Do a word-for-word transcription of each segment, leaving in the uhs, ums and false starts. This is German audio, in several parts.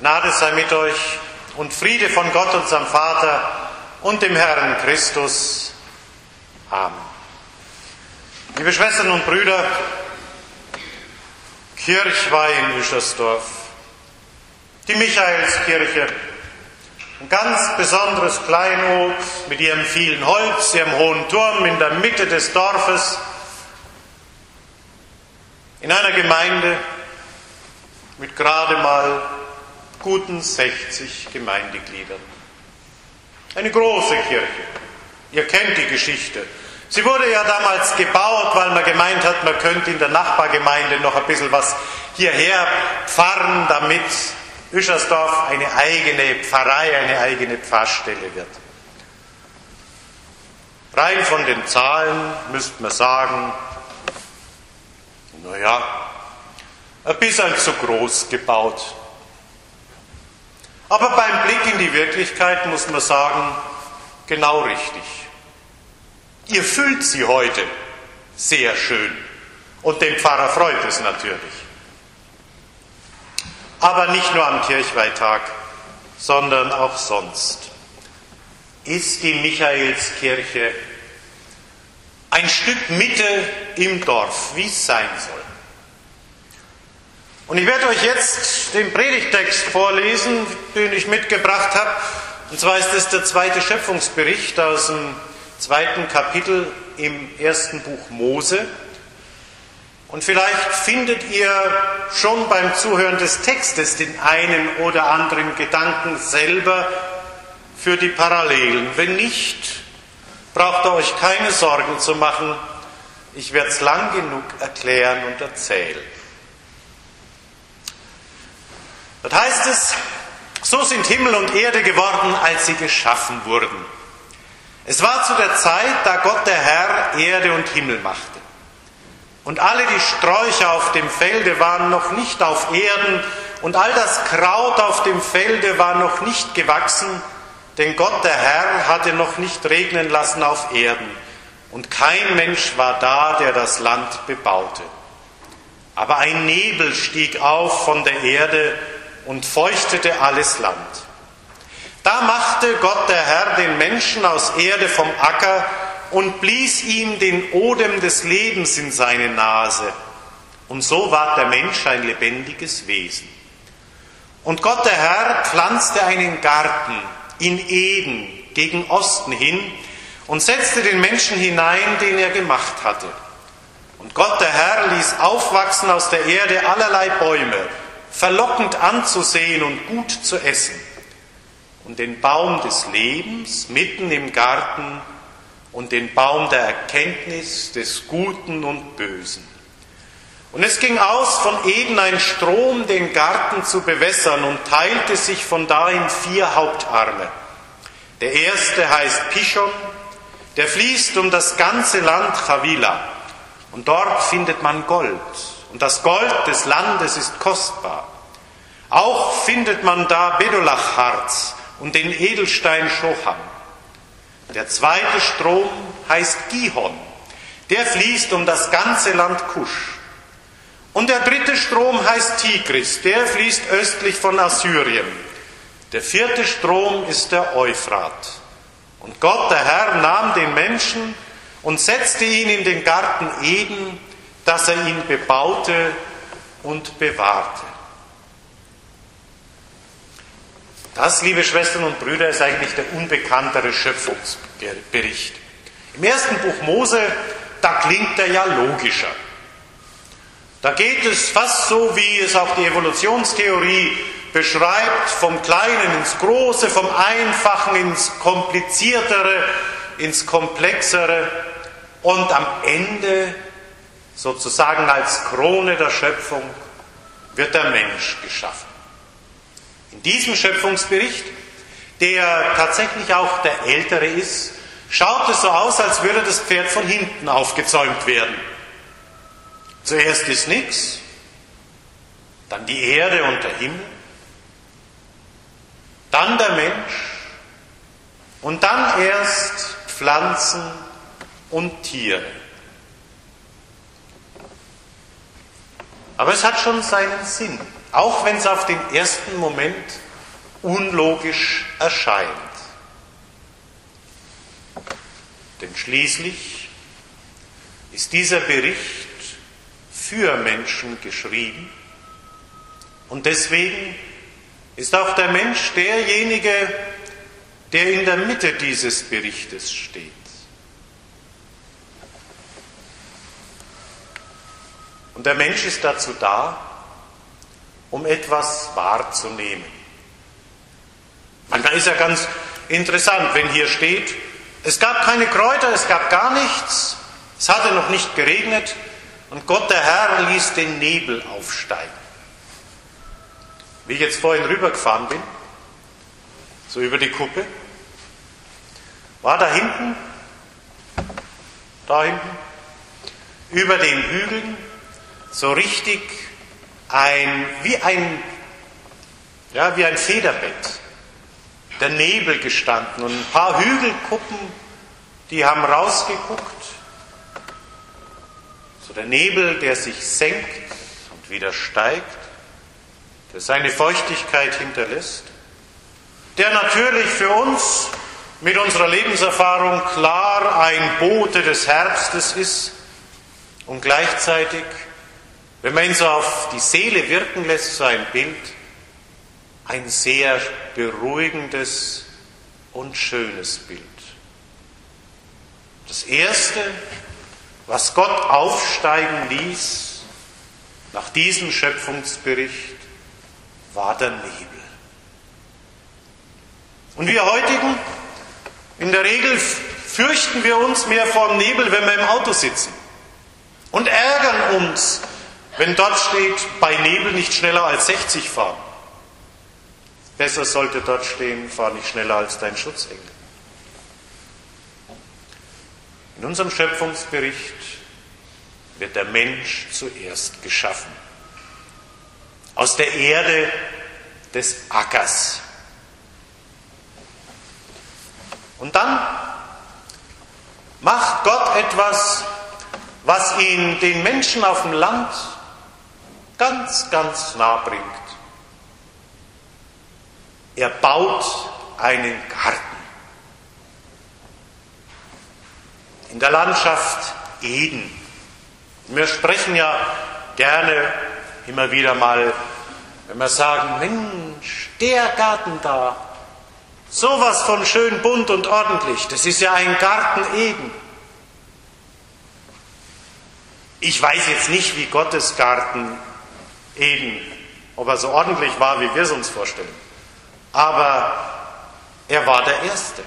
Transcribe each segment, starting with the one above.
Gnade sei mit euch und Friede von Gott, unserem Vater und dem Herrn Christus. Amen. Liebe Schwestern und Brüder, Kirchweih in Üschersdorf, die Michaelskirche, ein ganz besonderes Kleinod mit ihrem vielen Holz, ihrem hohen Turm in der Mitte des Dorfes, in einer Gemeinde mit gerade mal guten sechzig Gemeindegliedern. Eine große Kirche. Ihr kennt die Geschichte. Sie wurde ja damals gebaut, weil man gemeint hat, man könnte in der Nachbargemeinde noch ein bisschen was hierher pfarren, damit Üschersdorf eine eigene Pfarrei, eine eigene Pfarrstelle wird. Rein von den Zahlen müsste man sagen, naja, ein bisschen zu groß gebaut. Aber beim Blick in die Wirklichkeit muss man sagen, genau richtig. Ihr füllt sie heute sehr schön und den Pfarrer freut es natürlich. Aber nicht nur am Kirchweihtag, sondern auch sonst ist die Michaelskirche ein Stück Mitte im Dorf, wie es sein soll. Und ich werde euch jetzt den Predigtext vorlesen, den ich mitgebracht habe. Und zwar ist es der zweite Schöpfungsbericht aus dem zweiten Kapitel im ersten Buch Mose. Und vielleicht findet ihr schon beim Zuhören des Textes den einen oder anderen Gedanken selber für die Parallelen. Wenn nicht, braucht ihr euch keine Sorgen zu machen. Ich werde es lang genug erklären und erzählen. Dort heißt es, so sind Himmel und Erde geworden, als sie geschaffen wurden. Es war zu der Zeit, da Gott der Herr Erde und Himmel machte. Und alle die Sträucher auf dem Felde waren noch nicht auf Erden, und all das Kraut auf dem Felde war noch nicht gewachsen, denn Gott der Herr hatte noch nicht regnen lassen auf Erden, und kein Mensch war da, der das Land bebaute. Aber ein Nebel stieg auf von der Erde und feuchtete alles Land. Da machte Gott der Herr den Menschen aus Erde vom Acker und blies ihm den Odem des Lebens in seine Nase. Und so ward der Mensch ein lebendiges Wesen. Und Gott der Herr pflanzte einen Garten in Eden gegen Osten hin und setzte den Menschen hinein, den er gemacht hatte. Und Gott der Herr ließ aufwachsen aus der Erde allerlei Bäume, verlockend anzusehen und gut zu essen, und den Baum des Lebens mitten im Garten und den Baum der Erkenntnis des Guten und Bösen. Und es ging aus von Eden ein Strom, den Garten zu bewässern, und teilte sich von da in vier Hauptarme. Der erste heißt Pishon, der fließt um das ganze Land Chavila, und dort findet man Gold. Und das Gold des Landes ist kostbar. Auch findet man da Bedolachharz und den Edelstein Shocham. Der zweite Strom heißt Gihon. Der fließt um das ganze Land Kusch. Und der dritte Strom heißt Tigris. Der fließt östlich von Assyrien. Der vierte Strom ist der Euphrat. Und Gott, der Herr, nahm den Menschen und setzte ihn in den Garten Eden, dass er ihn bebaute und bewahrte. Das, liebe Schwestern und Brüder, ist eigentlich der unbekanntere Schöpfungsbericht. Im ersten Buch Mose, da klingt er ja logischer. Da geht es fast so, wie es auch die Evolutionstheorie beschreibt, vom Kleinen ins Große, vom Einfachen ins Kompliziertere, ins Komplexere, und am Ende, sozusagen als Krone der Schöpfung, wird der Mensch geschaffen. In diesem Schöpfungsbericht, der tatsächlich auch der ältere ist, schaut es so aus, als würde das Pferd von hinten aufgezäumt werden. Zuerst ist nichts, dann die Erde und der Himmel, dann der Mensch und dann erst Pflanzen und Tiere. Aber es hat schon seinen Sinn, auch wenn es auf den ersten Moment unlogisch erscheint. Denn schließlich ist dieser Bericht für Menschen geschrieben und deswegen ist auch der Mensch derjenige, der in der Mitte dieses Berichtes steht. Und der Mensch ist dazu da, um etwas wahrzunehmen. Manchmal ist ja ganz interessant, wenn hier steht, es gab keine Kräuter, es gab gar nichts, es hatte noch nicht geregnet und Gott der Herr ließ den Nebel aufsteigen. Wie ich jetzt vorhin rübergefahren bin, so über die Kuppe, war da hinten, da hinten, über den Hügeln so richtig ein, wie ein, ja, wie ein Federbett, der Nebel gestanden und ein paar Hügelkuppen, die haben rausgeguckt. So der Nebel, der sich senkt und wieder steigt, der seine Feuchtigkeit hinterlässt, der natürlich für uns mit unserer Lebenserfahrung klar ein Bote des Herbstes ist und gleichzeitig, wenn man ihn so auf die Seele wirken lässt, so ein Bild, ein sehr beruhigendes und schönes Bild. Das Erste, was Gott aufsteigen ließ nach diesem Schöpfungsbericht, war der Nebel. Und wir heutigen, in der Regel fürchten wir uns mehr vor dem Nebel, wenn wir im Auto sitzen und ärgern uns, wenn dort steht, bei Nebel nicht schneller als sechzig fahren. Besser sollte dort stehen, fahr nicht schneller als dein Schutzengel. In unserem Schöpfungsbericht wird der Mensch zuerst geschaffen. Aus der Erde des Ackers. Und dann macht Gott etwas, was ihn den Menschen auf dem Land ganz, ganz nah bringt. Er baut einen Garten. In der Landschaft Eden. Wir sprechen ja gerne immer wieder mal, wenn wir sagen, Mensch, der Garten da, sowas von schön bunt und ordentlich, das ist ja ein Garten Eden. Ich weiß jetzt nicht, wie Gottes Garten Eden, ob er so ordentlich war, wie wir es uns vorstellen. Aber er war der Erste.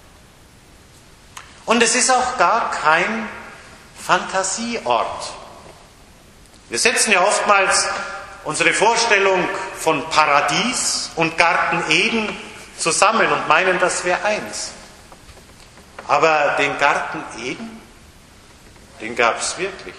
Und es ist auch gar kein Fantasieort. Wir setzen ja oftmals unsere Vorstellung von Paradies und Garten Eden zusammen und meinen, das wäre eins. Aber den Garten Eden, den gab es wirklich.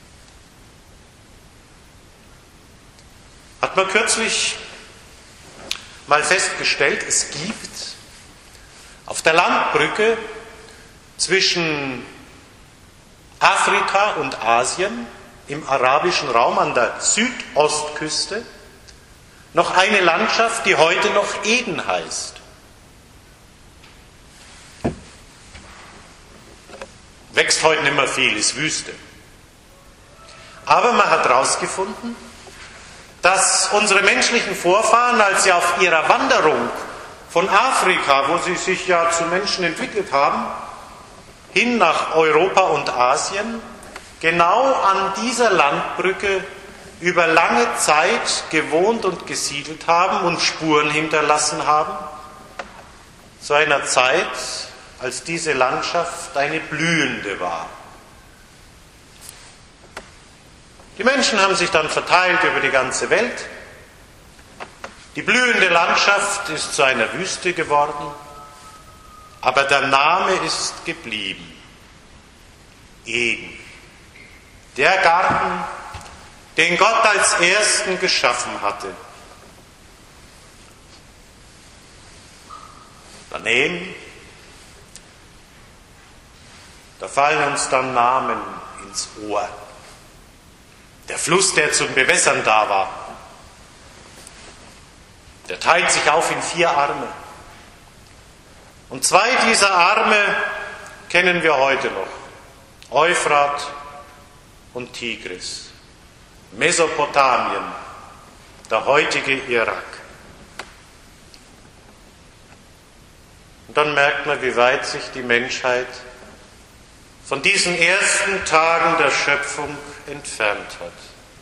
Hat man kürzlich mal festgestellt, es gibt auf der Landbrücke zwischen Afrika und Asien im arabischen Raum an der Südostküste noch eine Landschaft, die heute noch Eden heißt. Wächst heute nicht mehr viel, ist Wüste. Aber man hat herausgefunden, dass unsere menschlichen Vorfahren, als sie auf ihrer Wanderung von Afrika, wo sie sich ja zu Menschen entwickelt haben, hin nach Europa und Asien, genau an dieser Landbrücke über lange Zeit gewohnt und gesiedelt haben und Spuren hinterlassen haben, zu einer Zeit, als diese Landschaft eine blühende war. Die Menschen haben sich dann verteilt über die ganze Welt. Die blühende Landschaft ist zu einer Wüste geworden, aber der Name ist geblieben. Eden. Der Garten, den Gott als ersten geschaffen hatte. Daneben, da fallen uns dann Namen ins Ohr. Der Fluss, der zum Bewässern da war. Der teilt sich auf in vier Arme. Und zwei dieser Arme kennen wir heute noch. Euphrat und Tigris. Mesopotamien, der heutige Irak. Und dann merkt man, wie weit sich die Menschheit von diesen ersten Tagen der Schöpfung entfernt hat.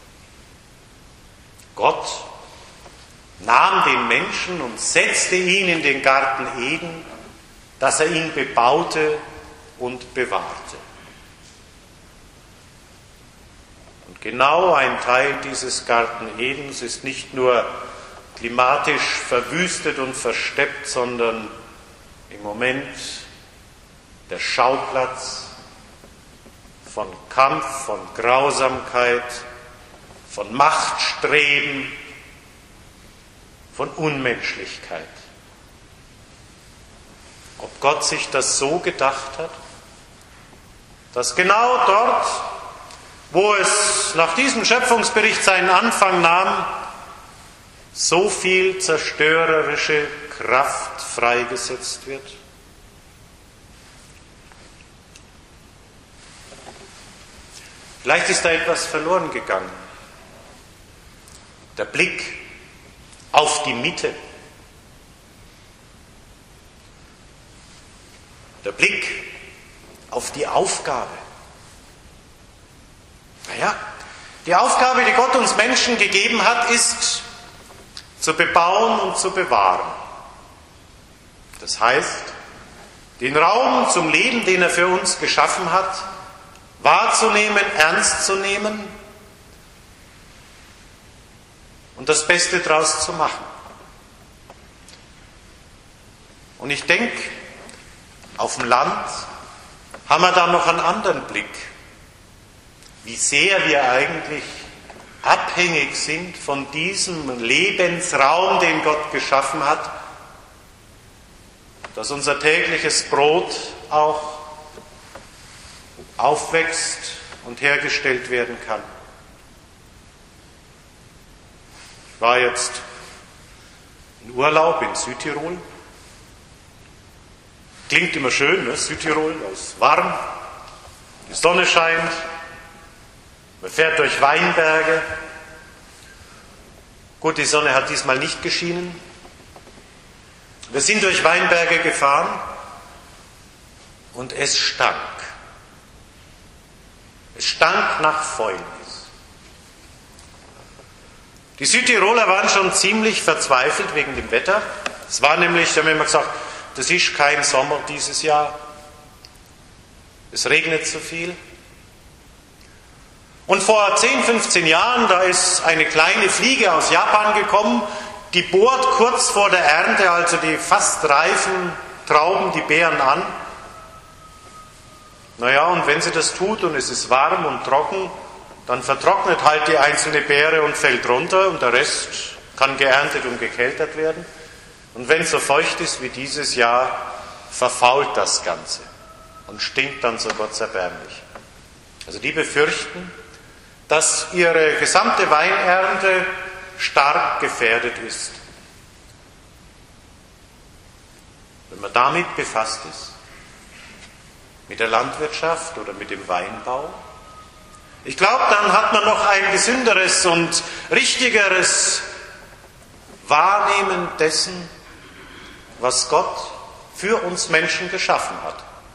Gott nahm den Menschen und setzte ihn in den Garten Eden, dass er ihn bebaute und bewahrte. Und genau ein Teil dieses Garten Edens ist nicht nur klimatisch verwüstet und versteppt, sondern im Moment der Schauplatz von Kampf, von Grausamkeit, von Machtstreben, von Unmenschlichkeit. Ob Gott sich das so gedacht hat, dass genau dort, wo es nach diesem Schöpfungsbericht seinen Anfang nahm, so viel zerstörerische Kraft freigesetzt wird? Vielleicht ist da etwas verloren gegangen. Der Blick auf die Mitte. Der Blick auf die Aufgabe. Naja, die Aufgabe, die Gott uns Menschen gegeben hat, ist zu bebauen und zu bewahren. Das heißt, den Raum zum Leben, den er für uns geschaffen hat, wahrzunehmen, ernst zu nehmen und das Beste daraus zu machen. Und ich denke, auf dem Land haben wir da noch einen anderen Blick, wie sehr wir eigentlich abhängig sind von diesem Lebensraum, den Gott geschaffen hat, dass unser tägliches Brot auch aufwächst und hergestellt werden kann. Ich war jetzt in Urlaub in Südtirol. Klingt immer schön, ne? Südtirol, es ist warm, die Sonne scheint, man fährt durch Weinberge. Gut, die Sonne hat diesmal nicht geschienen. Wir sind durch Weinberge gefahren und es stank. Es stank nach Fäulnis. Die Südtiroler waren schon ziemlich verzweifelt wegen dem Wetter. Es war nämlich, sie haben immer gesagt, das ist kein Sommer dieses Jahr. Es regnet zu viel. Und vor zehn, fünfzehn Jahren, da ist eine kleine Fliege aus Japan gekommen, die bohrt kurz vor der Ernte, also die fast reifen Trauben, die Beeren an. Naja, und wenn sie das tut und es ist warm und trocken, dann vertrocknet halt die einzelne Beere und fällt runter und der Rest kann geerntet und gekeltert werden. Und wenn es so feucht ist wie dieses Jahr, verfault das Ganze und stinkt dann so gottserbärmlich. Also die befürchten, dass ihre gesamte Weinernte stark gefährdet ist. Wenn man damit befasst ist, mit der Landwirtschaft oder mit dem Weinbau, ich glaube, dann hat man noch ein gesünderes und richtigeres Wahrnehmen dessen, was Gott für uns Menschen geschaffen hat.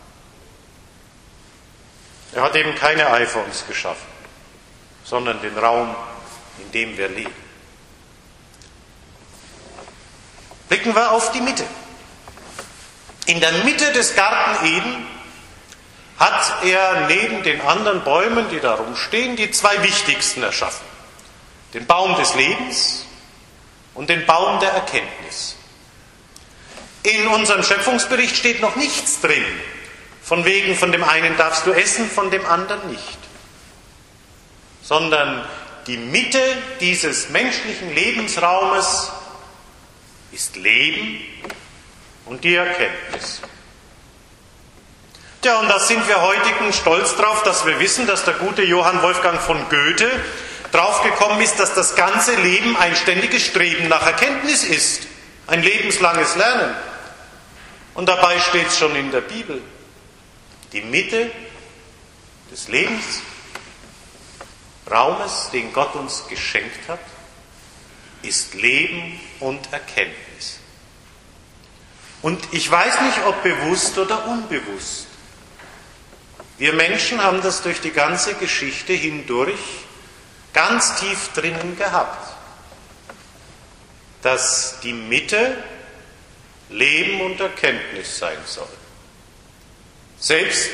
Er hat eben keine iPhones geschaffen, sondern den Raum, in dem wir leben. Blicken wir auf die Mitte. In der Mitte des Garten Eden hat er neben den anderen Bäumen, die da rumstehen, die zwei wichtigsten erschaffen. Den Baum des Lebens und den Baum der Erkenntnis. In unserem Schöpfungsbericht steht noch nichts drin, von wegen, von dem einen darfst du essen, von dem anderen nicht. Sondern die Mitte dieses menschlichen Lebensraumes ist Leben und die Erkenntnis. Ja, und da sind wir heutigen stolz drauf, dass wir wissen, dass der gute Johann Wolfgang von Goethe draufgekommen ist, dass das ganze Leben ein ständiges Streben nach Erkenntnis ist, ein lebenslanges Lernen. Und dabei steht es schon in der Bibel. Die Mitte des Lebens, Raumes, den Gott uns geschenkt hat, ist Leben und Erkenntnis. Und ich weiß nicht, ob bewusst oder unbewusst. Wir Menschen haben das durch die ganze Geschichte hindurch ganz tief drinnen gehabt, dass die Mitte Leben und Erkenntnis sein soll. Selbst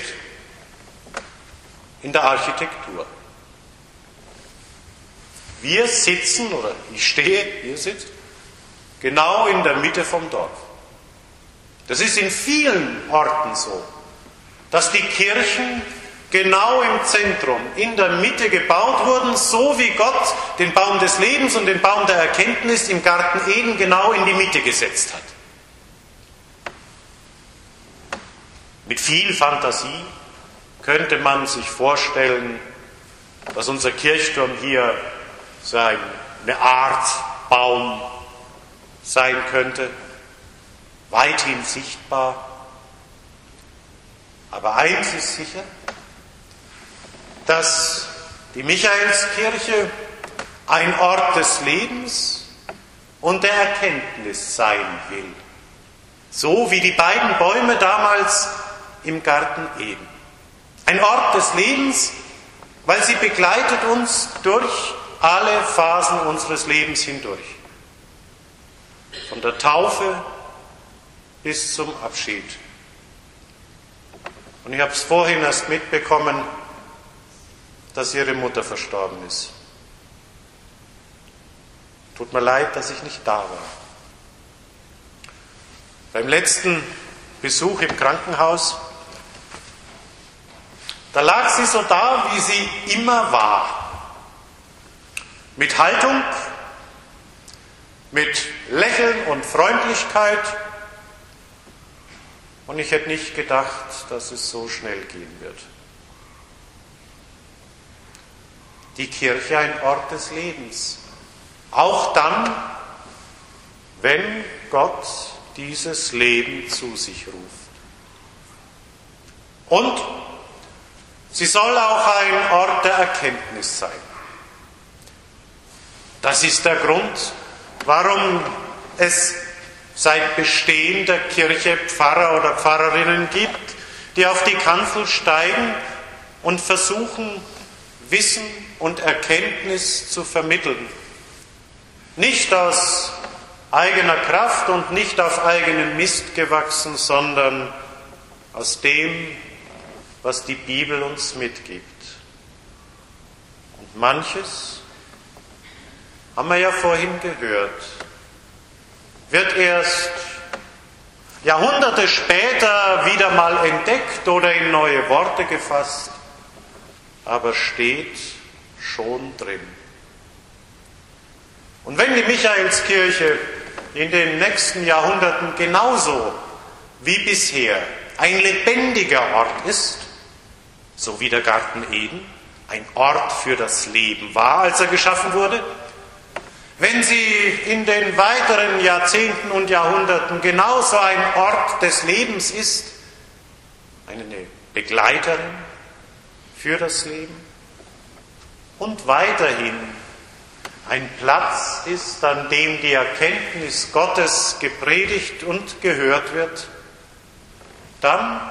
in der Architektur. Wir sitzen, oder ich stehe, ihr sitzt, genau in der Mitte vom Dorf. Das ist in vielen Orten so, dass die Kirchen genau im Zentrum, in der Mitte gebaut wurden, so wie Gott den Baum des Lebens und den Baum der Erkenntnis im Garten Eden genau in die Mitte gesetzt hat. Mit viel Fantasie könnte man sich vorstellen, dass unser Kirchturm hier so eine Art Baum sein könnte, weithin sichtbar. Aber eins ist sicher, dass die Michaelskirche ein Ort des Lebens und der Erkenntnis sein will. So wie die beiden Bäume damals im Garten Eden. Ein Ort des Lebens, weil sie begleitet uns durch alle Phasen unseres Lebens hindurch. Von der Taufe bis zum Abschied. Und ich habe es vorhin erst mitbekommen, dass ihre Mutter verstorben ist. Tut mir leid, dass ich nicht da war. Beim letzten Besuch im Krankenhaus, da lag sie so da, wie sie immer war. Mit Haltung, mit Lächeln und Freundlichkeit. Und ich hätte nicht gedacht, dass es so schnell gehen wird. Die Kirche ein Ort des Lebens. Auch dann, wenn Gott dieses Leben zu sich ruft. Und sie soll auch ein Ort der Erkenntnis sein. Das ist der Grund, warum es seit Bestehen der Kirche Pfarrer oder Pfarrerinnen gibt, die auf die Kanzel steigen und versuchen, Wissen und Erkenntnis zu vermitteln. Nicht aus eigener Kraft und nicht auf eigenen Mist gewachsen, sondern aus dem, was die Bibel uns mitgibt. Und manches, haben wir ja vorhin gehört, wird erst Jahrhunderte später wieder mal entdeckt oder in neue Worte gefasst, aber steht schon drin. Und wenn die Michaelskirche in den nächsten Jahrhunderten genauso wie bisher ein lebendiger Ort ist, so wie der Garten Eden ein Ort für das Leben war, als er geschaffen wurde, wenn sie in den weiteren Jahrzehnten und Jahrhunderten genauso ein Ort des Lebens ist, eine Begleiterin für das Leben und weiterhin ein Platz ist, an dem die Erkenntnis Gottes gepredigt und gehört wird, dann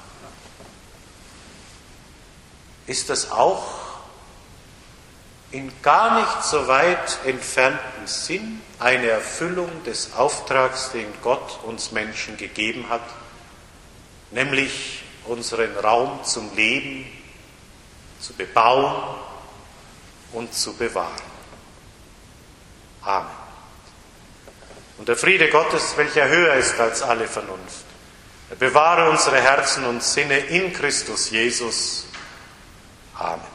ist es auch in gar nicht so weit entfernten Sinn eine Erfüllung des Auftrags, den Gott uns Menschen gegeben hat, nämlich unseren Raum zum Leben zu bebauen und zu bewahren. Amen. Und der Friede Gottes, welcher höher ist als alle Vernunft, er bewahre unsere Herzen und Sinne in Christus Jesus. Amen.